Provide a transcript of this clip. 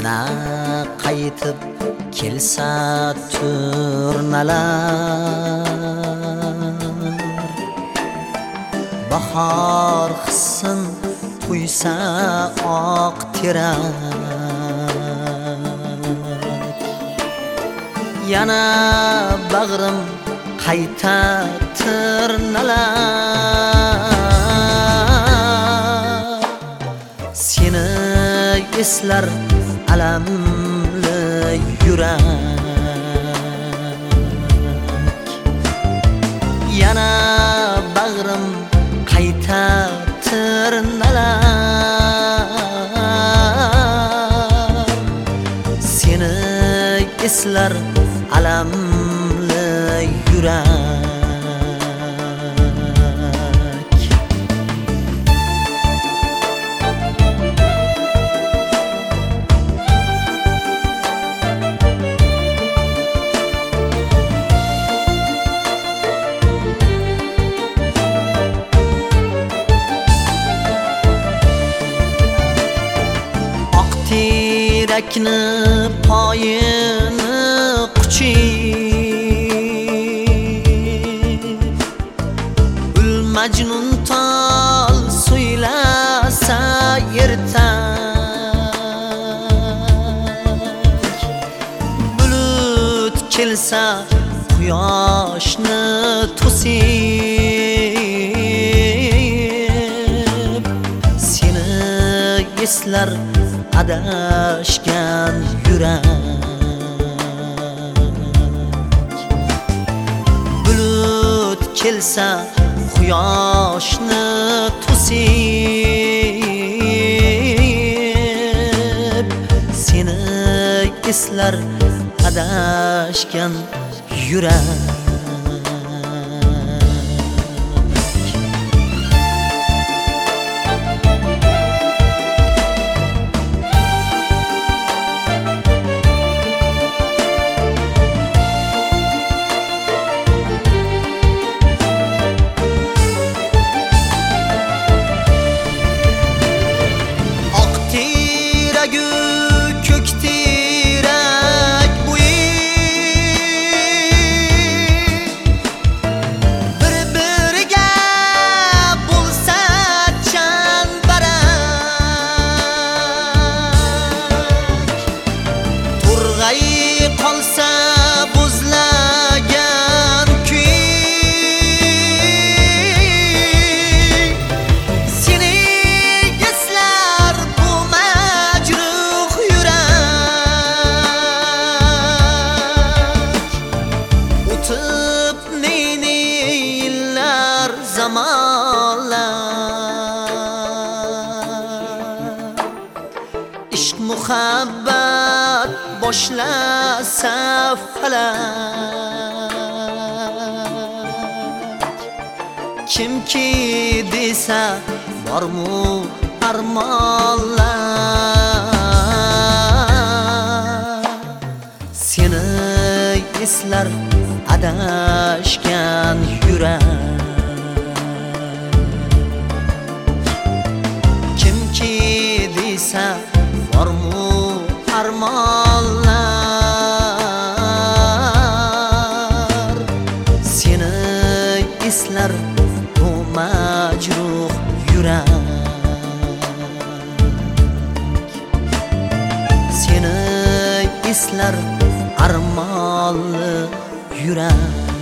yana qaytib kelsa turnalar, bahor hissin quysa oq terak, yana bag'rim qayta tirnalar. Seni eslar alamli yurak, yana bag'rim qayta tirnalar. Seni eslar alamli yurak. Terakni poyini quchib, ul majnun tol suylasa ertak, bulut kelsa quyoshni to'sib, seni eslar adashgan yurak. Bulut kelsa quyoshni to'sib, seni eslar adashgan yurak. Qolsa buzlagan kuy, seni eslar bu majruh yurak. O'tib ne yillar zamonlar, ishq muhabbat boshlasa falak, kimki desa bormu armonlar. Seni eslar adashgan yurak, kimki desa bormu armonlar. Seni eslar bu majruh yurak, seni eslar armonli yurak.